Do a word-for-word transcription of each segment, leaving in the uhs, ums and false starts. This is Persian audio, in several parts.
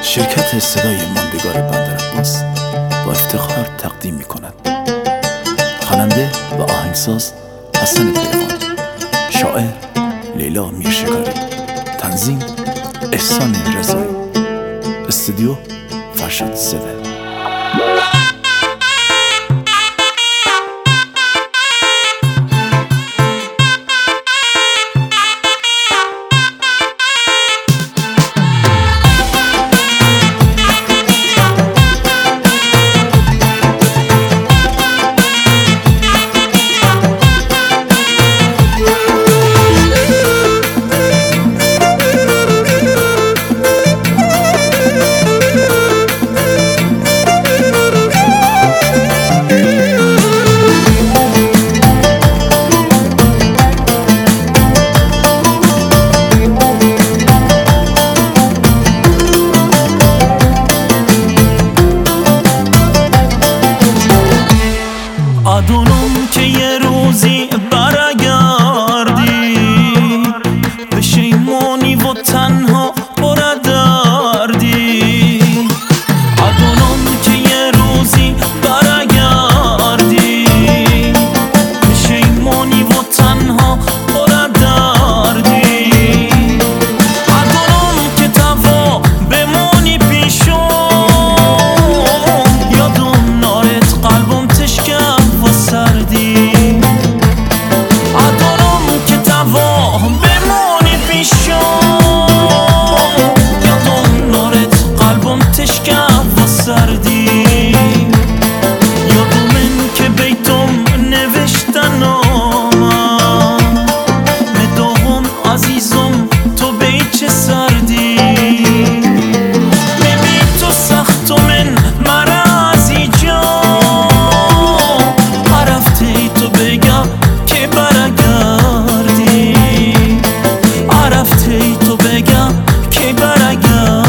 شرکت صدای ماندگار بندر عباس با افتخار تقدیم می کند خواننده و آهنگساز حسن پیروانی، شاعر لیلا میرشکاری، تنظیم احسان رضایی، استودیو فرشاد سوه. آدونم که یه روزی برگردی، پشیمونی و تنها بردردی. آدونم که یه روزی برگردی، پشیمونی و تنها بردردی. آدونم که توا بمونی پیشم، یادم نارت قلبم تشکر سردی. آدونم که توا بمونی پیشم، یادم نارت قلبم تشکر و سردی. یادم این که بیتم نوشتن آمد، مداهم عزیزم تو بیت چه سردی. ببین تو سخت و من مرازی جا، تو بگم که برگردی. عرفتی تو بگم که برگردی.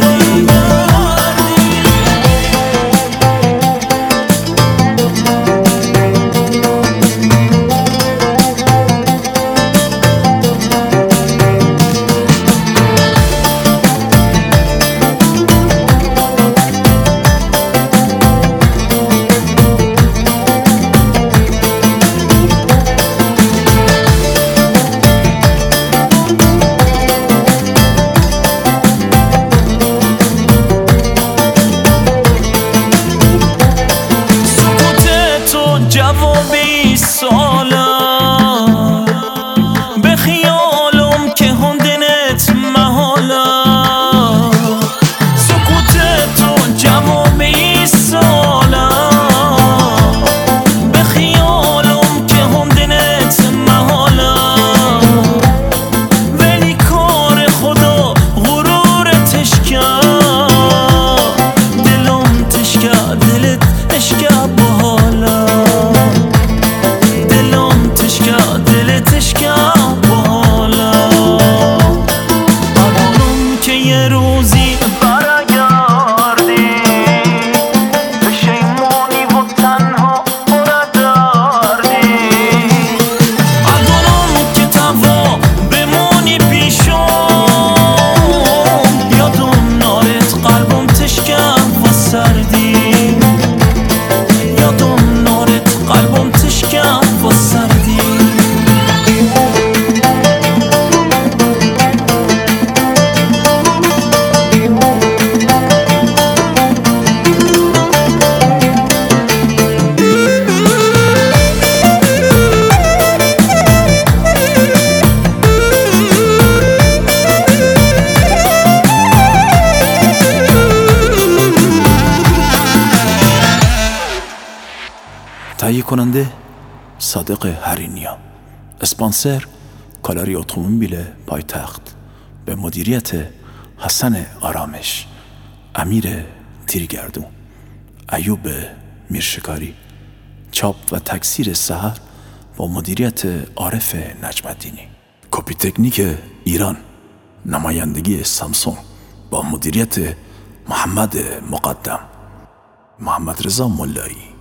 جوابی سالا به خیالم که هندنت محالا. سکوت تو جوابی سالا به خیالم که هندنت محالا. ولی کار خدا غرور تشکر، دلم تشکر دلت اشکر بالا. تهیه کننده صادق هرینیا، اسپانسر کالاری اتومبیل پایتخت، به مدیریت حسن آرامش، امیر تیرگردون، ایوب میرشکاری، چاپ و تکثیر سحر با مدیریت عارف نجم‌الدینی، کپی تکنیک ایران، نمایندگی سامسونگ با مدیریت محمد مقدم، محمد رضا ملایی.